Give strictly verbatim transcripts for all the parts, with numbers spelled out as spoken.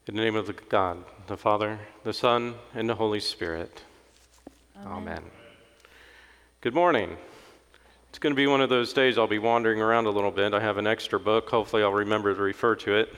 In the name of the God, the Father, the Son, and the Holy Spirit. Amen. Amen. Good morning. It's going to be one of those days I'll be wandering around a little bit. I have an extra book. Hopefully I'll remember to refer to it.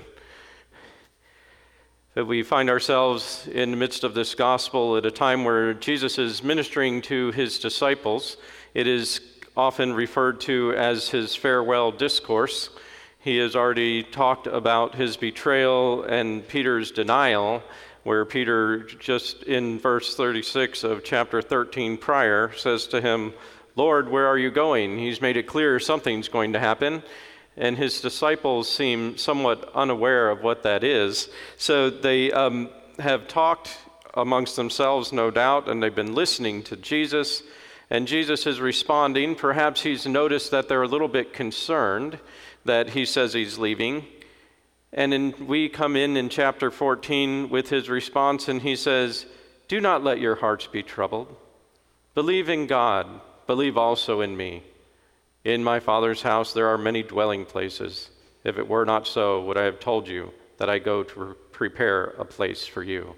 That we find ourselves in the midst of this gospel at a time where Jesus is ministering to his disciples. It is often referred to as his farewell discourse. He has already talked about his betrayal and Peter's denial, where Peter, just in verse thirty-six of chapter thirteen prior, says to him, "Lord, where are you going?" He's made it clear something's going to happen, and his disciples seem somewhat unaware of what that is. So they um, have talked amongst themselves, no doubt, and they've been listening to Jesus, and Jesus is responding. Perhaps he's noticed that they're a little bit concerned that he says he's leaving. And then we come in in chapter fourteen with his response, and he says, "Do not let your hearts be troubled. Believe in God. Believe also in me. In my Father's house there are many dwelling places. If it were not so, would I have told you that I go to prepare a place for you?"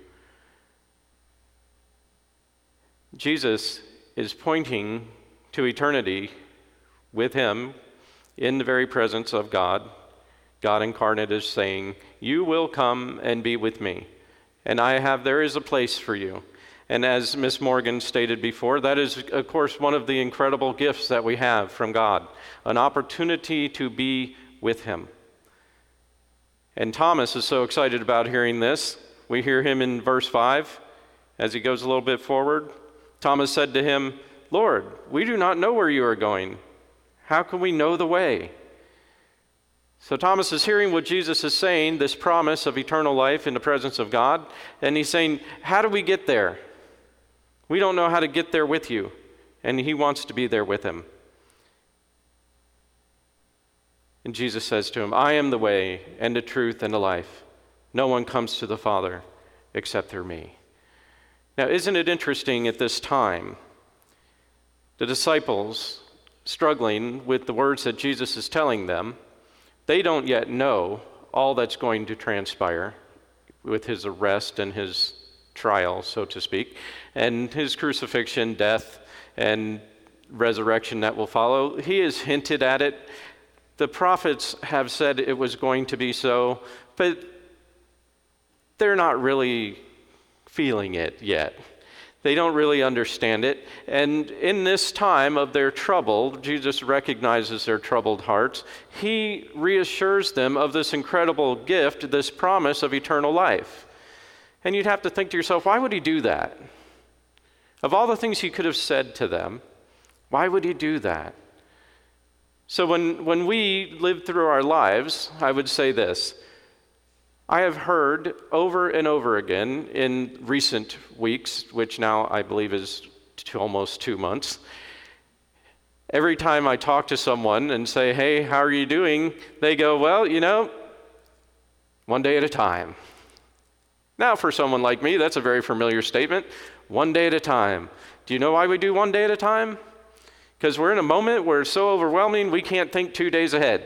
Jesus is pointing to eternity with him in the very presence of God. God incarnate is saying, "You will come and be with me, and I have, there is a place for you." And as Miss Morgan stated before, that is, of course, one of the incredible gifts that we have from God, an opportunity to be with him. And Thomas is so excited about hearing this. We hear him in verse five, as he goes a little bit forward. Thomas said to him, "Lord, we do not know where you are going. How can we know the way?" So Thomas is hearing what Jesus is saying, this promise of eternal life in the presence of God, and he's saying, how do we get there? We don't know how to get there with you, and he wants to be there with him. And Jesus says to him, "I am the way and the truth and the life. No one comes to the Father except through me." Now, isn't it interesting at this time, the disciples struggling with the words that Jesus is telling them, they don't yet know all that's going to transpire with his arrest and his trial, so to speak, and his crucifixion, death, and resurrection that will follow. He has hinted at it. The prophets have said it was going to be so, but they're not really feeling it yet. They don't really understand it. And in this time of their trouble, Jesus recognizes their troubled hearts. He reassures them of this incredible gift, this promise of eternal life. And you'd have to think to yourself, why would he do that? Of all the things he could have said to them, why would he do that? So when, when we live through our lives, I would say this. I have heard over and over again in recent weeks, which now I believe is to almost two months, every time I talk to someone and say, "Hey, how are you doing?" they go, "Well, you know, one day at a time." Now, for someone like me, that's a very familiar statement, one day at a time. Do you know why we do one day at a time? Because we're in a moment where it's so overwhelming, we can't think two days ahead.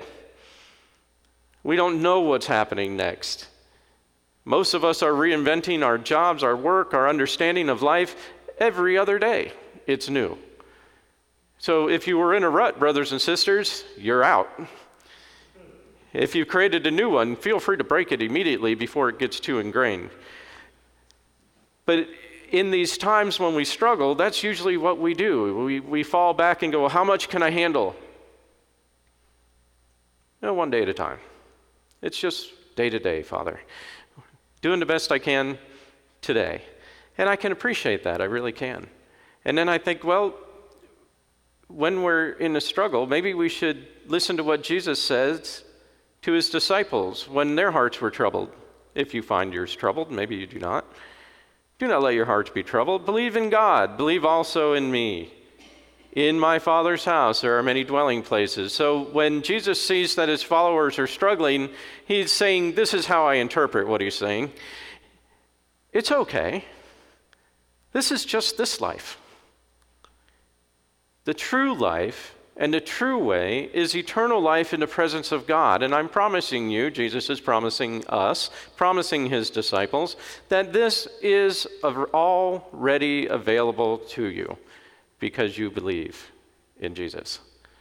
We don't know what's happening next. Most of us are reinventing our jobs, our work, our understanding of life every other day. It's new. So if you were in a rut, brothers and sisters, you're out. If you've created a new one, feel free to break it immediately before it gets too ingrained. But in these times when we struggle, that's usually what we do. We, we fall back and go, well, how much can I handle? No, one day at a time. It's just day to day, Father. Doing the best I can today. And I can appreciate that, I really can. And then I think, well, when we're in a struggle, maybe we should listen to what Jesus says to his disciples when their hearts were troubled. If you find yours troubled, maybe you do not. Do not let your hearts be troubled. Believe in God. Believe also in me. In my Father's house there are many dwelling places. So when Jesus sees that his followers are struggling, he's saying, this is how I interpret what he's saying. It's okay. This is just this life. The true life and the true way is eternal life in the presence of God. And I'm promising you, Jesus is promising us, promising his disciples, that this is already available to you because you believe in Jesus.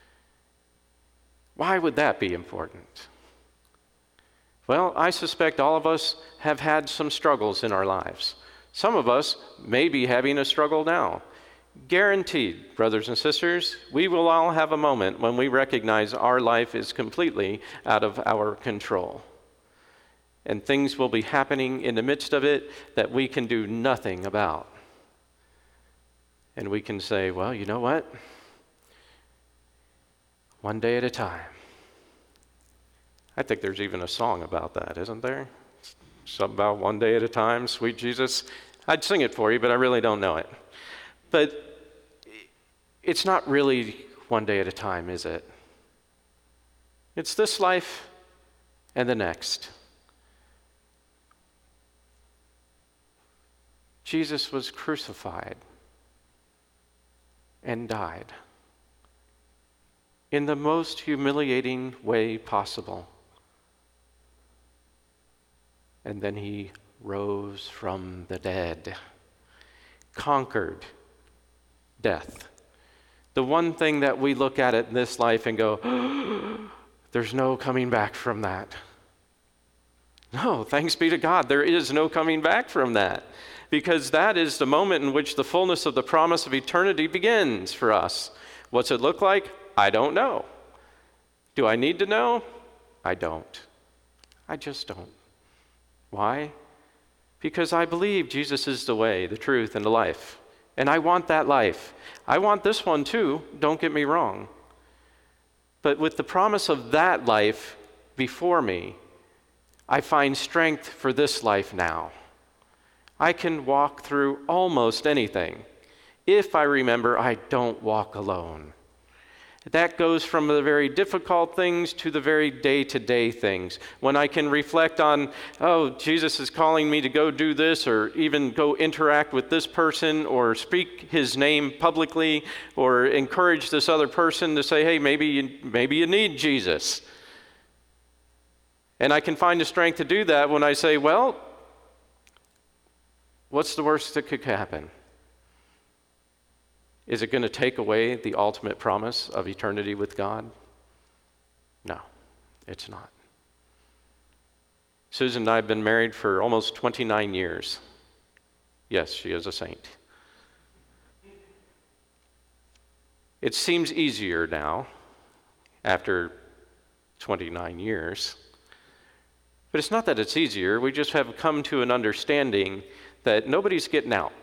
Why would that be important? Well, I suspect all of us have had some struggles in our lives. Some of us may be having a struggle now. Guaranteed, brothers and sisters, we will all have a moment when we recognize our life is completely out of our control. And things will be happening in the midst of it that we can do nothing about. And we can say, well, you know what? One day at a time. I think there's even a song about that, isn't there? Something about one day at a time, sweet Jesus. I'd sing it for you, but I really don't know it. But it's not really one day at a time, is it? It's this life and the next. Jesus was crucified and died in the most humiliating way possible. And then he rose from the dead, conquered death. The one thing that we look at in this life and go, oh, there's no coming back from that. No, thanks be to God, there is no coming back from that. Because that is the moment in which the fullness of the promise of eternity begins for us. What's it look like? I don't know. Do I need to know? I don't. I just don't. Why? Because I believe Jesus is the way, the truth, and the life. And I want that life. I want this one too, don't get me wrong. But with the promise of that life before me, I find strength for this life now. I can walk through almost anything if I remember I don't walk alone. That goes from the very difficult things to the very day-to-day things. When I can reflect on, oh, Jesus is calling me to go do this, or even go interact with this person, or speak his name publicly, or encourage this other person to say, hey, maybe you, maybe you need Jesus. And I can find the strength to do that when I say, well, what's the worst that could happen? Is it going to take away the ultimate promise of eternity with God? No, it's not. Susan and I have been married for almost twenty-nine years. Yes, she is a saint. It seems easier now, after twenty-nine years. But it's not that it's easier. We just have come to an understanding that nobody's getting out.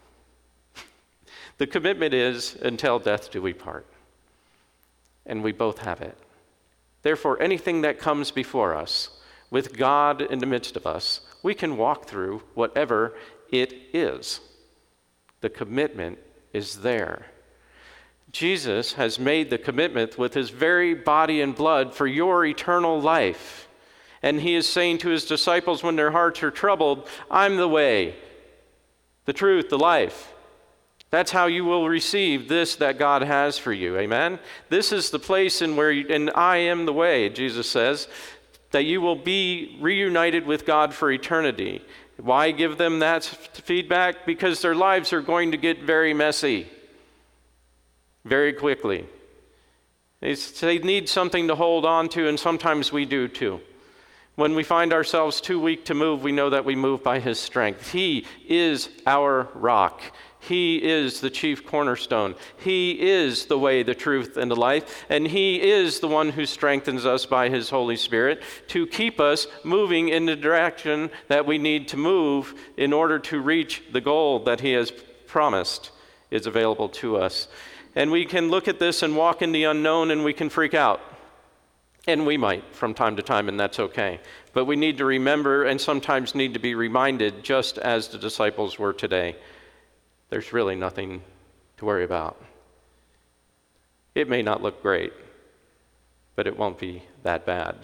The commitment is, until death do we part. And we both have it. Therefore, anything that comes before us, with God in the midst of us, we can walk through whatever it is. The commitment is there. Jesus has made the commitment with his very body and blood for your eternal life. And he is saying to his disciples when their hearts are troubled, I'm the way, the truth, the life. That's how you will receive this that God has for you. Amen? This is the place in where, you, and I am the way, Jesus says, that you will be reunited with God for eternity. Why give them that feedback? Because their lives are going to get very messy very quickly. They, they need something to hold on to, and sometimes we do too. When we find ourselves too weak to move, we know that we move by his strength. He is our rock. He is the chief cornerstone. He is the way, the truth, and the life. And he is the one who strengthens us by his Holy Spirit to keep us moving in the direction that we need to move in order to reach the goal that he has promised is available to us. And we can look at this and walk in the unknown, and we can freak out. And we might from time to time, and that's okay. But we need to remember and sometimes need to be reminded, just as the disciples were today, there's really nothing to worry about. It may not look great, but it won't be that bad.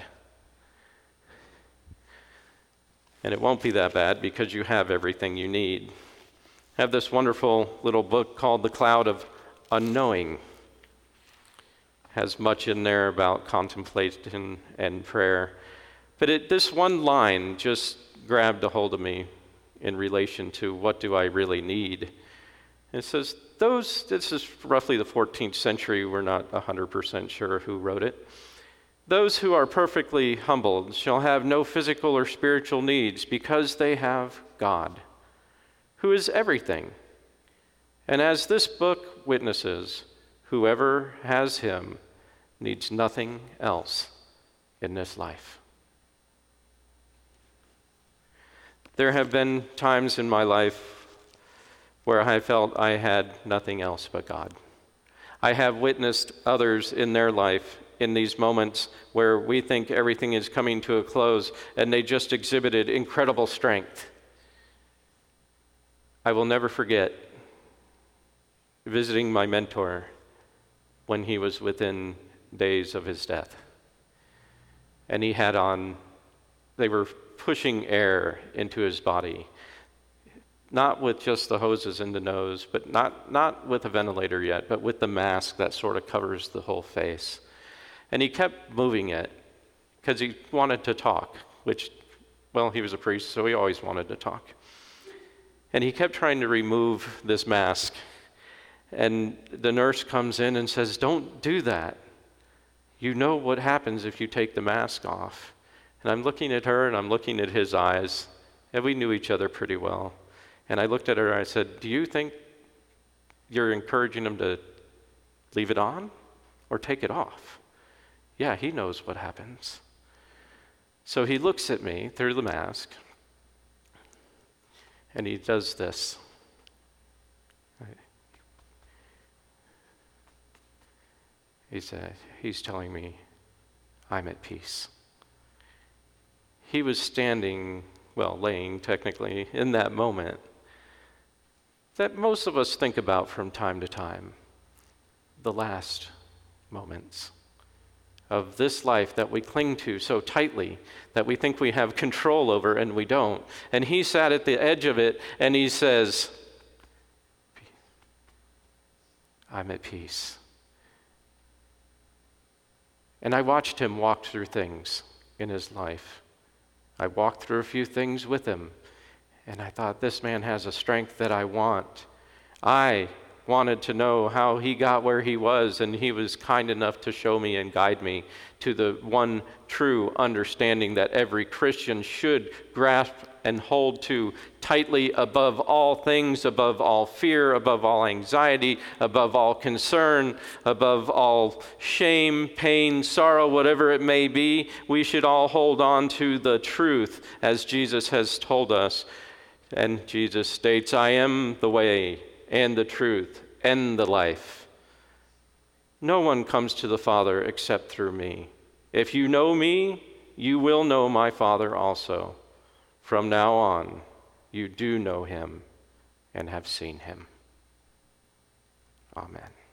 And it won't be that bad because you have everything you need. I have this wonderful little book called The Cloud of Unknowing. has much in there about contemplation and prayer. But it, this one line just grabbed a hold of me in relation to what do I really need. It says, those, this is roughly the fourteenth century, we're not one hundred percent sure who wrote it. Those who are perfectly humbled shall have no physical or spiritual needs because they have God, who is everything. And as this book witnesses, whoever has him needs nothing else in this life. There have been times in my life where I felt I had nothing else but God. I have witnessed others in their life in these moments where we think everything is coming to a close and they just exhibited incredible strength. I will never forget visiting my mentor when he was within days of his death. And he had on, they were pushing air into his body. Not with just the hoses in the nose, but not, not with a ventilator yet, but with the mask that sort of covers the whole face. And he kept moving it because he wanted to talk, which, well, he was a priest, so he always wanted to talk. And he kept trying to remove this mask. And the nurse comes in and says, "Don't do that. You know what happens if you take the mask off." And I'm looking at her and I'm looking at his eyes, and we knew each other pretty well. And I looked at her and I said, "Do you think you're encouraging him to leave it on or take it off?" Yeah, he knows what happens. So he looks at me through the mask and he does this. He said, he's telling me, "I'm at peace." He was standing, well, laying technically in that moment that most of us think about from time to time, the last moments of this life that we cling to so tightly that we think we have control over and we don't. And he sat at the edge of it and he says, "I'm at peace." And I watched him walk through things in his life. I walked through a few things with him. And I thought, this man has a strength that I want. I wanted to know how he got where he was, and he was kind enough to show me and guide me to the one true understanding that every Christian should grasp and hold to tightly above all things, above all fear, above all anxiety, above all concern, above all shame, pain, sorrow, whatever it may be. We should all hold on to the truth as Jesus has told us. And Jesus states, "I am the way and the truth and the life. No one comes to the Father except through me. If you know me, you will know my Father also. From now on, you do know him and have seen him." Amen.